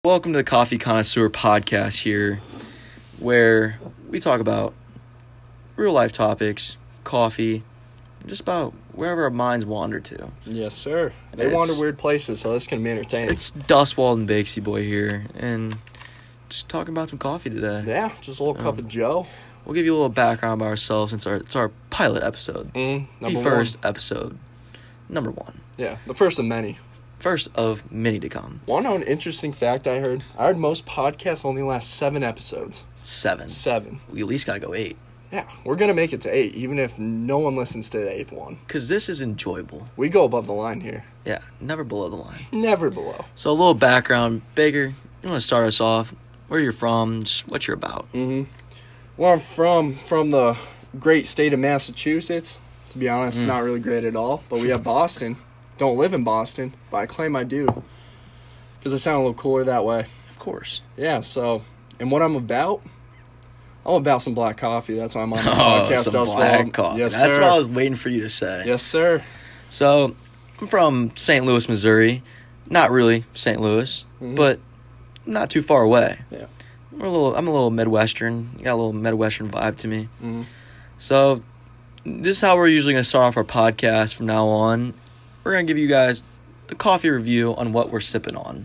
Welcome to the Coffee Connoisseur podcast here, where we talk about real life topics, coffee, and just about wherever our minds wander to. Yes, sir. They wander weird places, so this can be entertaining. It's Dustwald and Bakesy Boy here, and just talking about some coffee today. Yeah, just a little cup of Joe. We'll give you a little background about ourselves since it's our pilot episode. First episode. Number one. Yeah, the first of many. First of many to come. Want to know an interesting fact I heard? I heard most podcasts only last 7 episodes. 7. We at least got to go 8. Yeah, we're going to make it to 8, even if no one listens to the 8th one. Because this is enjoyable. We go above the line here. Yeah, never below the line. Never below. So a little background. Baker, you want to start us off? Where you're from, just what you're about. Where I'm from the great state of Massachusetts. To be honest, not really great at all. But we have Boston. Don't live in Boston, but I claim I do. Because I sound a little cooler that way. Of course. Yeah, so, and what I'm about some black coffee. That's why I'm on the podcast. Some black coffee. Yes, That's sir. what I was waiting for you to say. Yes, sir. So, I'm from St. Louis, Missouri. Not really St. Louis, but not too far away. Yeah. I'm a little Midwestern. You got a little Midwestern vibe to me. So, this is how we're usually going to start off our podcast from now on. We're going to give you guys the coffee review on what we're sipping on.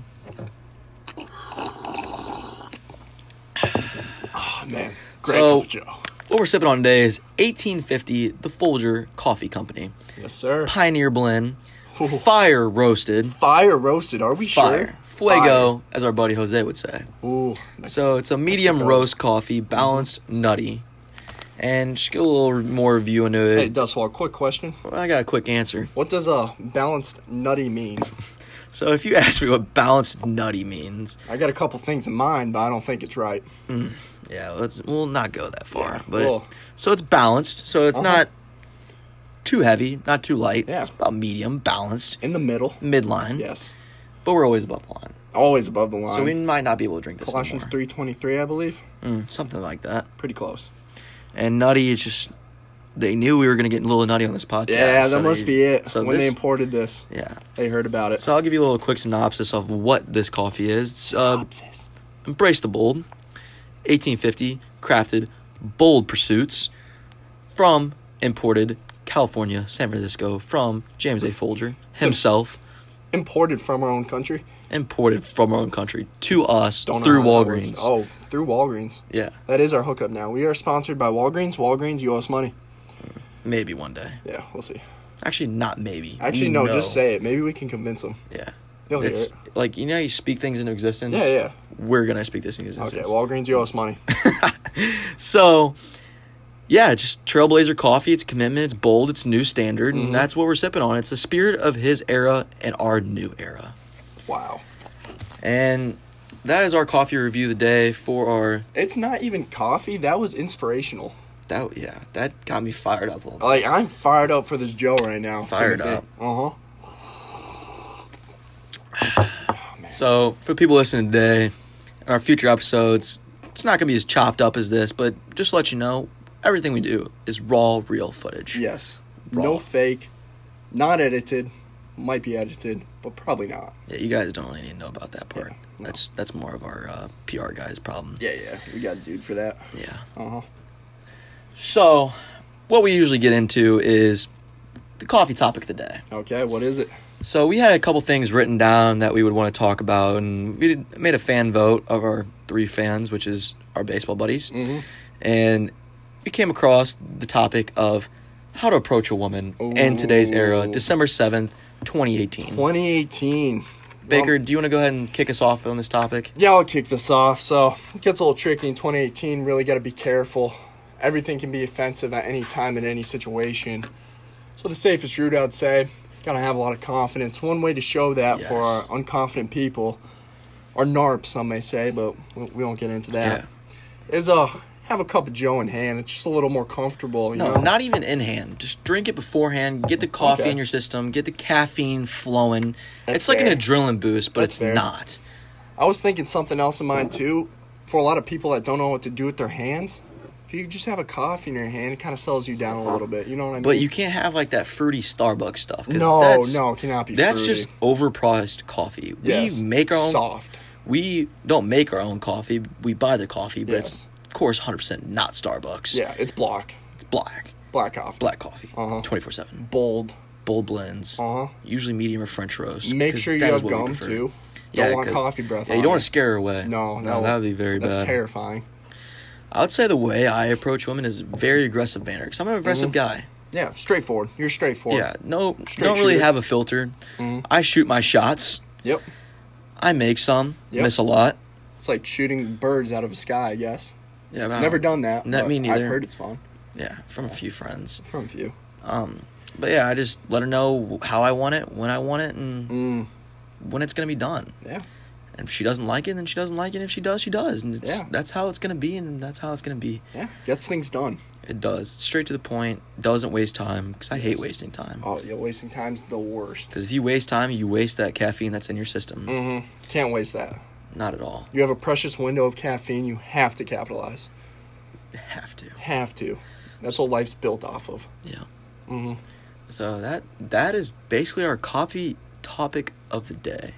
Oh, man. Great So, cup of Joe. What we're sipping on today is 1850 The Folger Coffee Company. Yes, sir. Pioneer blend. Ooh. Fire roasted. Fire roasted. Are we Fire. sure? Fuego, as our buddy Jose would say. Ooh. So it's a medium roast coffee, balanced, nutty. And just get a little more review into it. Hey, Dustwall, quick question. I got a quick answer. What does a balanced nutty mean? So if you ask me what balanced nutty means, I got a couple things in mind, but I don't think it's right. yeah, we'll not go that far. Yeah, but cool. So it's balanced. So it's not too heavy, not too light. Yeah. It's about medium, balanced, In the middle. midline. Yes. But we're always above the line. Always above the line. So we might not be able to drink this Colossians anymore. 3:23, I believe. Something like that. Pretty close. And nutty, it's just, they knew we were going to get a little nutty on this podcast. Yeah, so that must be it. So When they imported this, Yeah. they heard about it. So I'll give you a little quick synopsis of what this coffee is. It's, Synopsis. Embrace the bold. 1850, crafted, bold pursuits from imported California, San Francisco, from James A. Folger himself. Imported from our own country. Imported from our own country to us Don't know through how that works. Walgreens. Oh, through Walgreens. Yeah, That is our hookup now. We are sponsored by Walgreens. Walgreens, you owe us money. maybe one day. Yeah, we'll see. Actually, not maybe. Actually, We no, know. just say it. Maybe we can convince them. Yeah. They'll hear It's it. like, you know how you speak things into existence? Yeah. We're going to speak this into existence. Okay, Walgreens, you owe us money. So, yeah, just Trailblazer coffee. It's commitment. It's bold. It's new standard. And that's what we're sipping on. It's the spirit of his era and our new era. Wow. And that is our coffee review of the day for our... It's not even coffee. That was inspirational. That got me fired up a little bit. Like, I'm fired up for this Joe right now. Fired Timothy. up. So, for people listening today, in our future episodes, it's not going to be as chopped up as this, but just to let you know, everything we do is raw, real footage. Yes. Raw. No fake. Not edited. Might be edited, but probably not. Yeah, you guys don't really need to know about that part. Yeah, no. That's more of our PR guy's problem. Yeah. We got a dude for that. Yeah. So, what we usually get into is the coffee topic of the day. Okay, what is it? So, we had a couple things written down that we would want to talk about, and we made a fan vote of our 3 fans, which is our baseball buddies. And we came across the topic of how to approach a woman in today's era, December 7th, 2018. 2018. Baker, Well, do you want to go ahead and kick us off on this topic? yeah, I'll kick this off. So, it gets a little tricky in 2018. Really got to be careful. Everything can be offensive at any time in any situation. So, the safest route, I'd say, got to have a lot of confidence. One way to show that for our unconfident people, or NARP, some may say, but we won't get into that, is have a cup of Joe in hand. It's just a little more comfortable. You No, know? not even in hand. Just drink it beforehand. Get the coffee Okay. in your system. Get the caffeine flowing. That's it's like fair. an adrenaline boost, but That's it's fair. not. I was thinking something else in mind, too. For a lot of people that don't know what to do with their hands, if you just have a coffee in your hand, it kind of settles you down a little bit. You know what I mean? But you can't have like that fruity Starbucks stuff. 'Cause No, that's, it cannot be That's fruity. just overpriced coffee. Yes, We make our own. soft. we don't make our own coffee. We buy the coffee, but Yes. it's, of course, 100% not Starbucks. Yeah, it's black. It's black. Black coffee. Black coffee. Uh-huh. 24/7. Bold. Bold blends. Uh-huh. Usually medium or French roast. Make 'cause sure you that is have what we gum, prefer. too. Yeah, Don't want 'cause- coffee breath Yeah, on you don't want it. to scare her away. No, that would be very That's bad. terrifying. I would say the way I approach women is very aggressive manner. Because I'm an aggressive guy. Yeah, straightforward. You're straightforward. Yeah, no, Straight don't really shooter. have a filter. I shoot my shots. Yep. I make some, Yep. miss a lot. It's like shooting birds out of the sky, I guess. Yeah, but Never done that. Not but me neither. I've heard it's fun. Yeah, from a few friends. From a few. But yeah, I just let her know how I want it, when I want it, and when it's gonna be done. Yeah. And if she doesn't like it, then she doesn't like it. If she does, she does. And that's how it's gonna be, and that's how it's gonna be. Yeah. Gets things done. It does. Straight to the point. Doesn't waste time, because I hate wasting time. Oh, yeah, wasting time's the worst. Because if you waste time, you waste that caffeine that's in your system. Can't waste that. Not at all. You have a precious window of caffeine, you have to capitalize. You have to. Have to. That's what life's built off of. Yeah. So that is basically our coffee topic of the day.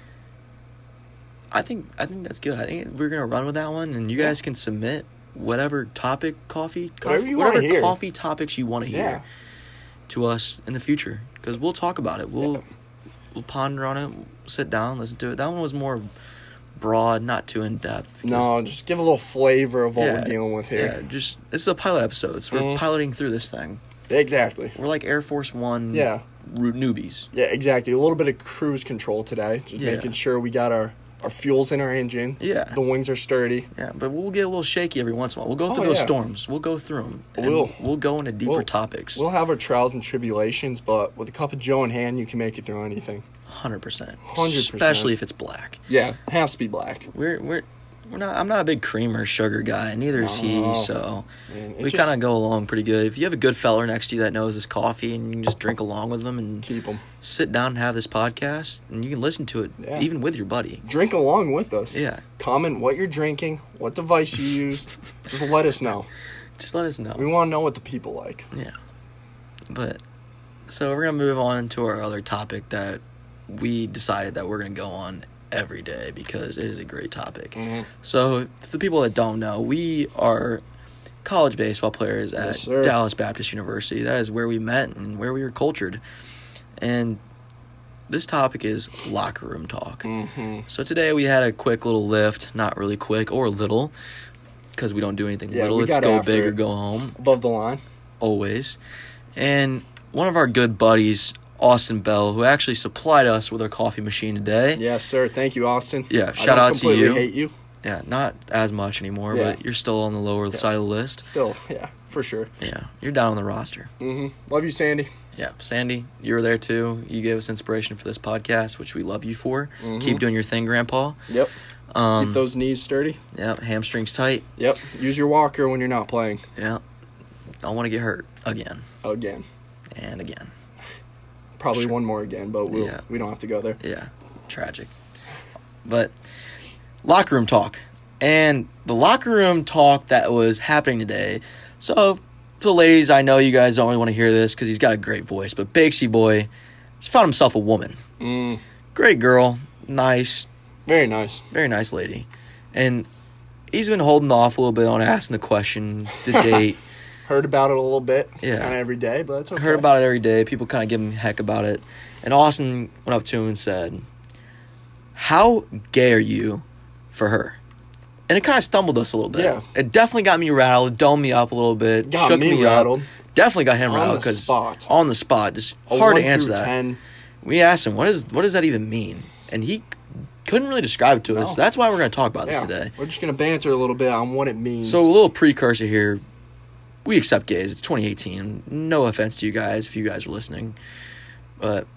I think that's good. I think we're gonna run with that one, and you guys can submit whatever topic Whatever you wanna hear. coffee topics you want to hear Yeah. to us in the future, because we'll talk about it. We'll ponder on it, sit down, listen to it. That one was more broad, not too in depth. No, just give a little flavor of what we're dealing with here. Yeah, just this is a pilot episode, so we're piloting through this thing. Exactly. We're like Air Force One newbies. Yeah, exactly. A little bit of cruise control today. Just making sure we got our fuels in our engine. Yeah. The wings are sturdy. Yeah, but we'll get a little shaky every once in a while. We'll go through those storms. We'll go through them. We'll go into deeper topics. We'll have our trials and tribulations, but with a cup of Joe in hand, you can make it through anything. 100%. 100%. Especially if it's black. Yeah, it has to be black. We're not. I'm not a big cream or sugar guy. Neither is he. So Man, we kind of go along pretty good. If you have a good feller next to you that knows his coffee, and you can just drink along with them and keep them. sit down and have this podcast, and you can listen to it even with your buddy. Drink along with us. Yeah. Comment what you're drinking, what device you used. Just let us know. Just let us know. We want to know what the people like. Yeah. But so we're gonna move on to our other topic that we decided that we're gonna go on every day because it is a great topic. So for the people that don't know, we are college baseball players at Dallas Baptist University. That is where we met and where we were cultured. And this topic is locker room talk. So today we had a quick little lift, not really quick or little, because we don't do anything little. It's go big or go home. Above the line. Always. And one of our good buddies, Austin Bell, who actually supplied us with our coffee machine today. Yes, sir. Thank you, Austin. Yeah, shout out to you. I hate you. Yeah, not as much anymore, but you're still on the lower side of the list. Still, yeah, for sure. Yeah, you're down on the roster. Love you, Sandy. Yeah, Sandy, you were there too. You gave us inspiration for this podcast, which we love you for. Keep doing your thing, Grandpa. Yep. Keep those knees sturdy. Yep, hamstrings tight. Yep. Use your walker when you're not playing. Yep. Don't want to get hurt again. Again. And again. Probably one more again, but we don't have to go there. Yeah, tragic. But locker room talk. And the locker room talk that was happening today. So, for the ladies, I know you guys don't really want to hear this because he's got a great voice, but Bakesy Boy just found himself a woman. Great girl. Nice. Very nice. Very nice lady. And he's been holding off a little bit on asking the question, the date. Heard about it a little bit. Yeah. Kind of every day, but it's okay. Heard about it every day. People kind of give him heck about it. And Austin went up to him and said, "How gay are you for her?" And it kind of stumbled us a little bit. Yeah. It definitely got me rattled, domed me up a little bit, shook me rattled. up. Definitely got him rattled because on the spot, just hard to answer that. 10. We asked him, what does that even mean? And he couldn't really describe it to us. That's why we're going to talk about this today. We're just going to banter a little bit on what it means. So a little precursor here. We accept gays. It's 2018. No offense to you guys if you guys are listening. But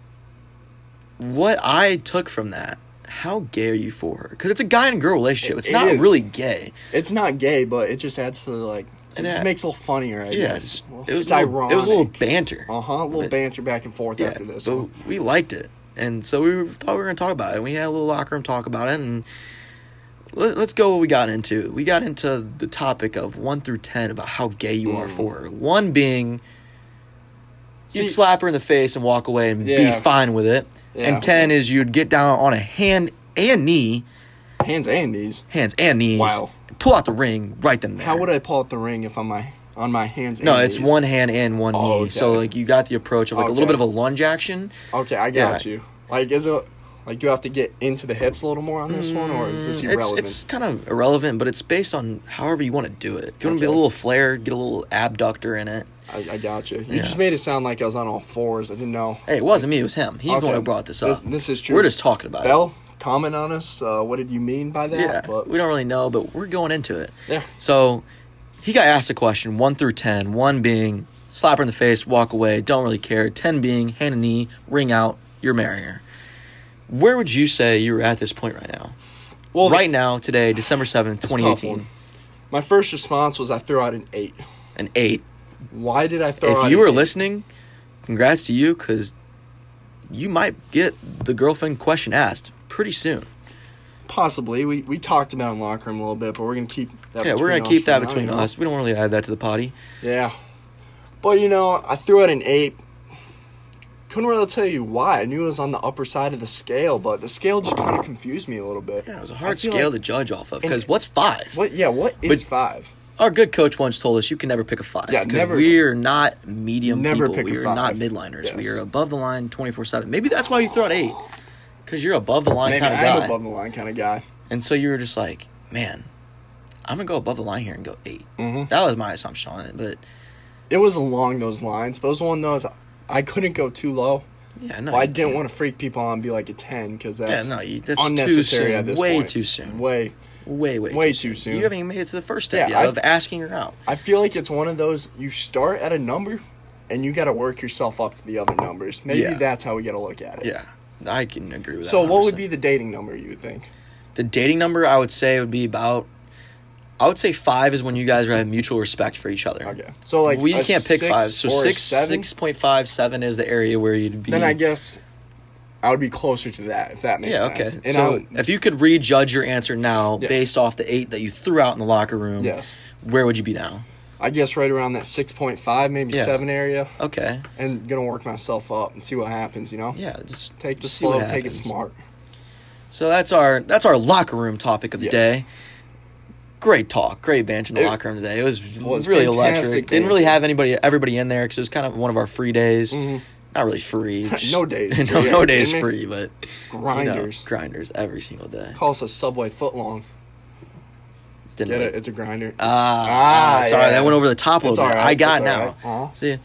what I took from that, how gay are you for her? Because it's a guy and girl relationship. It's not really gay. It's not gay, but it just adds to it just makes it a little funnier, I guess. It was ironic. It was a little banter. A little banter back and forth after this. But we liked it. And so we thought we were going to talk about it. And we had a little locker room talk about it. And let's go what we got into. We got into the topic of 1 through 10 about how gay you are for her. 1 being you'd slap her in the face and walk away and be fine with it. Yeah. And 10 is you'd get down on a hand and knee hands and knees. Hands and knees. Wow. Pull out the ring right then and there. How would I pull out the ring if I'm on my hands and No, knees? it's one hand and one knee. okay. So, like, you got the approach of, like, a little Okay. bit of a lunge action. Okay, I got you. Like, is it... Like, do you have to get into the hips a little more on this one, or is this irrelevant? It's kind of irrelevant, but it's based on however you want to do it. If you want to be a Okay. little flare, get a little abductor in it. I got you. You Yeah. just made it sound like I was on all fours. I didn't know. Hey, it wasn't me, it was him. He's the one Okay. who brought this up. This is true. We're just talking about Bell, comment on us. What did you mean by that? it. Yeah, But, we don't really know, but we're going into it. yeah. So, he got asked a question, 1 through 10. 1 being, slap her in the face, walk away, don't really care. 10 being, hand and knee, ring out, you're marrying her. Where would you say you're at this point right now? Well, Right now, today, December 7th, it's a tough 2018. one. My first response was I threw out an 8. An 8. Why did I throw out If you an were 8? listening, congrats to you, because you might get the girlfriend question asked pretty soon. Possibly. We talked about it in the locker room a little bit, but we're going to keep that Yeah, we're between going to keep us that for now, between you know? us. We don't really add that to the potty. Yeah. But, I threw out an 8. Couldn't really tell you why. I knew it was on the upper side of the scale, but the scale just kind of confused me a little bit. Yeah, it was a I hard feel scale like- to judge off of, and- because what's 5? What is 5? Our good coach once told us you can never pick a 5. Yeah, because never. we're not medium Never people. pick a We are 5. not midliners. Yes. We are above the line 24/7. Maybe that's why you throw out 8, because you're above the line Maybe kind of I'm guy. above the line kind of guy. And so you were just like, man, I'm going to go above the line here and go 8. Mhm. That was my assumption on it, but It was along those lines, but it was one of those I couldn't go too low. yeah, no. But I you didn't can't. want to freak people out and be like a 10 because Yeah, that's, no, that's unnecessary too soon. at this Way point. too soon. Way. Way too soon. You haven't even made it to the first step Yeah, yet of asking her out. I feel like it's one of those you start at a number and you got to work yourself up to the other numbers. Maybe Yeah. that's how we got to look at it. Yeah, I can agree with that. So what would 100%. be the dating number you would think? The dating number? I would say would be about. I would say 5 is when you guys have mutual respect for each other. Okay. So like we a can't pick 6 5. So or a 6, 7? 6.5, 7 is the area where you'd be. Then I guess I would be closer to that if that makes Yeah, sense. okay. And So if you could rejudge your answer now Yes. based off the 8 that you threw out in the locker room, Yes. where would you be now? I guess right around that 6.5, maybe Yeah. 7 area, Okay. and gonna work myself up and see what happens. Yeah, just Take the see what slow, take it happens. smart. So that's our locker room topic of the Yes. day. Great talk, great banter in the It locker room today. It was was really fantastic electric. Didn't really banter. have everybody in there because it was kind of one of our free days. Mhm. Not really free. just- No days no, free, are no you days kidding me? free, but Grinders. grinders every single day. Call us a Subway footlong. Didn't Get really- it? It's a grinder. sorry, yeah. that went over the top a It's little bit. all right, I got it it's all now. right. Uh-huh. See,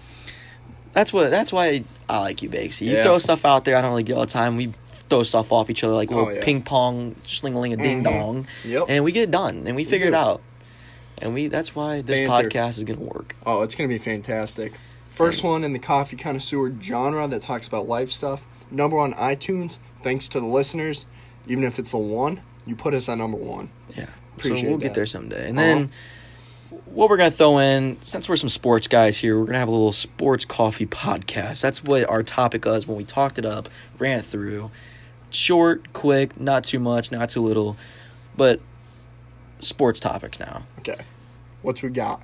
that's why I like you, Bakesy. You Yeah. throw stuff out there. I don't really get all the time. We throw stuff off each other like little yeah. ping pong, shling a ding dong, Yep. and we get it done and we figure it do. out. And that's why this banter. podcast is gonna work. Oh, it's going to be fantastic. First one in the coffee connoisseur genre that talks about life stuff. Number 1 iTunes. Thanks to the listeners. Even if it's a 1, you put us at number 1. Yeah, Appreciate so we'll that. get there someday. And then what we're gonna throw in, since we're some sports guys here, we're gonna have a little sports coffee podcast. That's what our topic was when we talked it up, ran it through. Short, quick, not too much, not too little, but sports topics now. Okay. What's we got?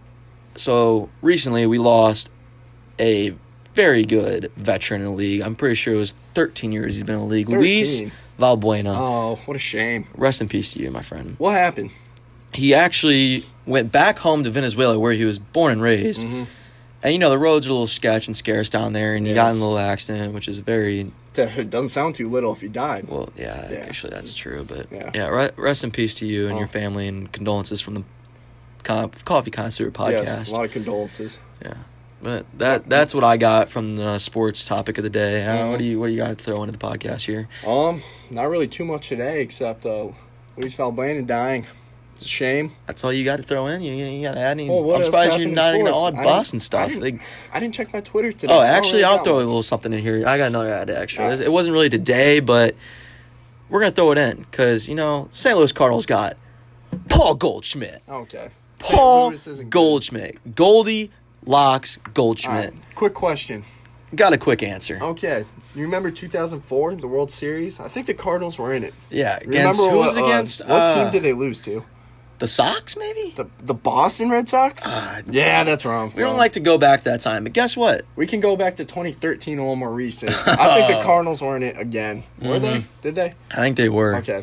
So recently we lost a very good veteran in the league. I'm pretty sure it was 13 years he's been in the league. 13. Luis Valbuena. Oh, what a shame. Rest in peace to you, my friend. What happened? He actually went back home to Venezuela where he was born and raised. Mm-hmm. And, the roads are a little sketch and scarce down there, and he got in a Yes. little accident, which is very, It doesn't sound too little if you died. well, yeah, Yeah. actually that's true. But, Yeah. rest in peace to you and Oh. your family, and condolences from the Coffee Connoisseur podcast. Yes, a lot of condolences. Yeah. But that's what I got from the sports topic of the day. I don't know, what do you got to throw into the podcast here? Not really too much today except Luis Valbuena dying. It's a shame. That's all you got to throw in? You got to add any? Well, what I'm else surprised happened you're in not even sports? all I at didn't- Boston stuff. I didn't check my Twitter today. Oh, I don't actually, really I'll got throw a much. little something in here. I got another ad, actually. All right. It wasn't really today, but we're going to throw it in because, St. Louis Cardinals got Paul Goldschmidt. Okay. Paul St. Louis isn't good. Goldschmidt. Goldie Locks All Goldschmidt. right, quick question. Got a quick answer. Okay. You remember 2004, the World Series? I think the Cardinals were in it. Yeah, against who was it against? What team did they lose to? The Sox, maybe? The Boston Red Sox? Yeah, that's where I'm from. We don't like to go back that time, but guess what? We can go back to 2013, a little more recent. I think the Cardinals were in it again. Were they? Did they? I think they were. Okay.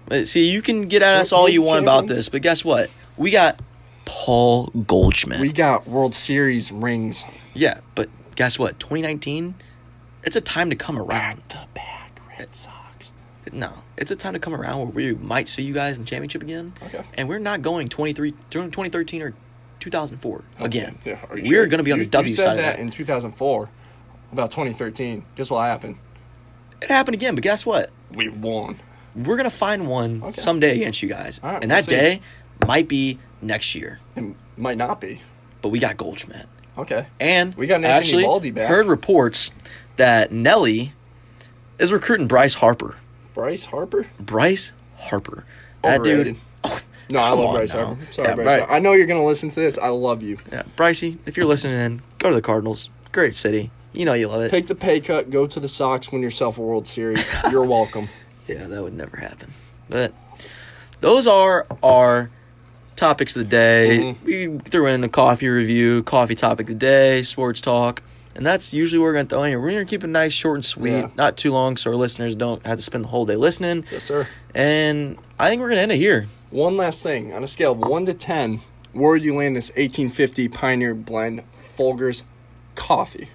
See, you can get at us all you want about champions. this, but guess what? We got Paul Goldschmidt. We got World Series rings. Yeah, but guess what? 2019, it's a time to come around. Back-to-back Red Sox. No, it's a time to come around where we might see you guys in the championship again. Okay. And we're not going 2013 or 2004 again. Yeah, are you We're sure? going to be on the W you side said of that that. in 2004 about 2013. Guess what happened? It happened again, but guess what? We won. We're going to find one someday against you guys. All right, and we'll that see. day might be next year. It might not be. But we got Goldschmidt. Okay. And We got Anthony actually Baldy back. heard reports that Nelly is recruiting Bryce Harper. Bryce Harper? Bryce Harper. That Overrated. dude. Oh, No, I come love on Bryce now. Harper. Sorry, Yeah, Bryce right. Harper. I know you're going to listen to this. I love you. Yeah, Brycey, if you're listening in, go to the Cardinals. Great city. You know you love it. Take the pay cut, go to the Sox, win yourself a World Series. You're welcome. Yeah, that would never happen. But those are our topics of the day. Mm-hmm. We threw in a coffee review, coffee topic of the day, sports talk. And that's usually what we're going to throw in here. We're going to keep it nice, short, and sweet. Yeah. Not too long so our listeners don't have to spend the whole day listening. Yes, sir. And I think we're going to end it here. One last thing. On a scale of 1 to 10, where would you land this 1850 Pioneer Blend Folgers coffee?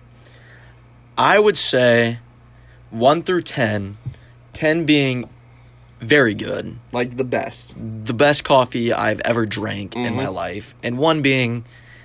I would say 1 through 10, 10 being very good, Like the best. the best coffee I've ever drank in my life, and 1 being,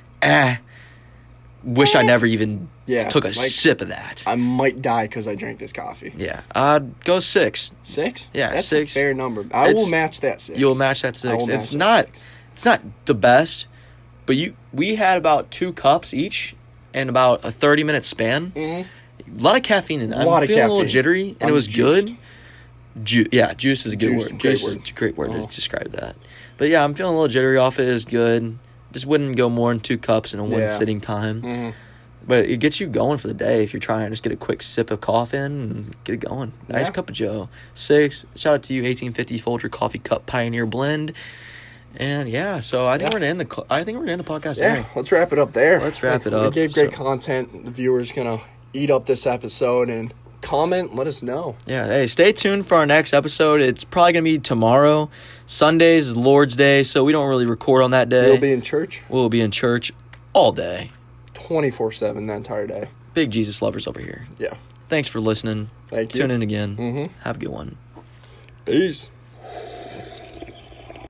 wish I never even took a like- sip of that. I might die because I drank this coffee. Yeah, I'd go 6. 6? Yeah, That's 6. a fair number. I It's- will match that 6. You'll match that I 6. will match It's that not, 6. it's not the best, but we had about 2 cups each in about a 30-minute span. Mhm. A lot of caffeine in it. I'm lot of feeling a little caffeine. jittery, and I'm it was juiced. good. Juice is a good Juice, word. great Juice word. is a great word Uh-huh. to describe that. But yeah, I'm feeling a little jittery off it. It's good. Just wouldn't go more than 2 cups in a one Yeah. sitting time. Mhm. But it gets you going for the day if you're trying to just get a quick sip of coffee and get it going. Nice Yeah. cup of Joe. 6. Shout out to you, 1850 Folger Coffee Cup Pioneer Blend. And yeah, so I think we're gonna end the podcast Yeah, there. let's wrap it up there. Let's wrap it We up. gave great So- content. The viewers gonna eat up this episode and comment. Let us know. Yeah, hey, stay tuned for our next episode. It's probably going to be tomorrow. Sunday's is Lord's Day, so we don't really record on that day. We'll be in church We'll be in church all day. 24/7 that entire day. Big Jesus lovers over here. Yeah. Thanks for listening. Thank you. Tune in again. Mhm. Have a good one. Peace.